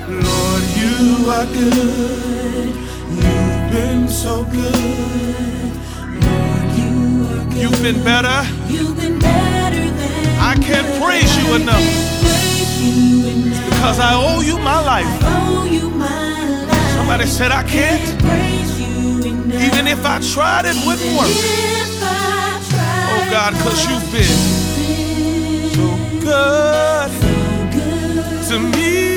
Lord, you are good. You've been so good. Lord, you are good. You've been better. You've been better than I can't praise you enough. It's because I owe you my life. Somebody said I can't. Even if I tried, it wouldn't work. Oh God, because you've been so good to me.